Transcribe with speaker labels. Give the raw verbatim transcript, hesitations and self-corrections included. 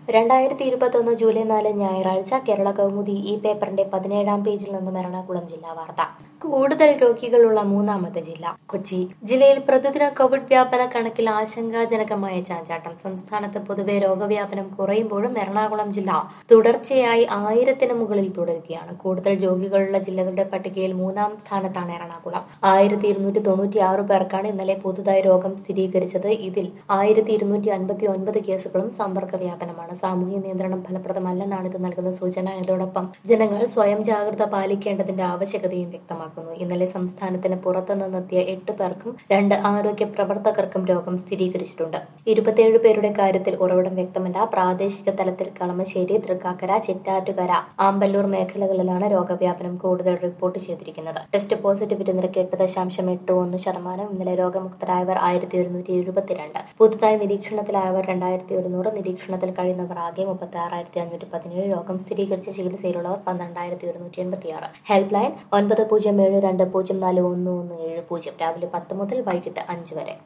Speaker 1: രണ്ടായിരത്തി ഇരുപത്തൊന്ന് ജൂലൈ നാല് ഞായറാഴ്ച കേരള കൗമുദി ഈ പേപ്പറിന്റെ പതിനേഴാം പേജിൽ നിന്നും എറണാകുളം ജില്ലാ വാർത്ത. കൂടുതൽ രോഗികളുള്ള മൂന്നാമത്തെ ജില്ല കൊച്ചി. ജില്ലയിൽ പ്രതിദിന കോവിഡ് വ്യാപന കണക്കിൽ ആശങ്കാജനകമായ ചാഞ്ചാട്ടം. സംസ്ഥാനത്ത് പൊതുവെ രോഗവ്യാപനം കുറയുമ്പോഴും എറണാകുളം ജില്ല തുടർച്ചയായി ആയിരത്തിന് മുകളിൽ തുടരുകയാണ്. കൂടുതൽ രോഗികളുള്ള ജില്ലകളുടെ പട്ടികയിൽ മൂന്നാം സ്ഥാനത്താണ് എറണാകുളം. ആയിരത്തി ഇരുന്നൂറ്റി തൊണ്ണൂറ്റി ആറ് പേർക്കാണ് ഇന്നലെ പുതുതായി രോഗം സ്ഥിരീകരിച്ചത്. ഇതിൽ ആയിരത്തി ഇരുന്നൂറ്റി അൻപത്തി ഒൻപത് കേസുകളും സമ്പർക്ക വ്യാപനമാണ്. സാമൂഹ്യ നിയന്ത്രണം ഫലപ്രദമല്ലെന്നാണ് ഇത് നൽകുന്ന സൂചന. ഇതോടൊപ്പം ജനങ്ങൾ സ്വയം ജാഗ്രത പാലിക്കേണ്ടതിന്റെ ആവശ്യകതയും വ്യക്തമാക്കുന്നു. ഇന്നലെ സംസ്ഥാനത്തിന് പുറത്തുനിന്നെത്തിയ എട്ട് പേർക്കും രണ്ട് ആരോഗ്യ പ്രവർത്തകർക്കും രോഗം സ്ഥിരീകരിച്ചിട്ടുണ്ട്. ഇരുപത്തിയേഴ് പേരുടെ കാര്യത്തിൽ ഉറവിടം വ്യക്തമല്ല. പ്രാദേശിക തലത്തിൽ കളമശ്ശേരി, തൃക്കാക്കര, ചിറ്റാറ്റുകര, ആമ്പല്ലൂർ മേഖലകളിലാണ് രോഗവ്യാപനം കൂടുതൽ റിപ്പോർട്ട് ചെയ്തിരിക്കുന്നത്. ടെസ്റ്റ് പോസിറ്റിവിറ്റി നിരക്ക് എട്ട് ദശാംശം എട്ട് ഒന്ന് ശതമാനം. ഇന്നലെ രോഗമുക്തരായവർ ആയിരത്തി ഒരുന്നൂറ്റി എഴുപത്തിരണ്ട്. പുതുതായി നിരീക്ഷണത്തിലായവർ രണ്ടായിരത്തി ഒരുന്നൂറ്. നിരീക്ഷണത്തിൽ കഴിയുന്നവർ ആകെ മുപ്പത്തി ആറായിരത്തി അഞ്ഞൂറ്റി പതിനേഴ്. രോഗം സ്ഥിരീകരിച്ച ചികിത്സയിലുള്ളവർ പന്ത്രണ്ടായിരത്തി ഒരുന്നൂറ്റി എൺപത്തി ആറ്. ഹെൽപ്പ് ലൈൻ ഒൻപത് പൂജ്യം ഏഴ് രണ്ട് പൂജ്യം നാല് ഒന്ന് ഒന്ന് ഏഴ് പൂജ്യം രാവിലെ പത്ത് മുതൽ വൈകിട്ട് അഞ്ച് വരെ.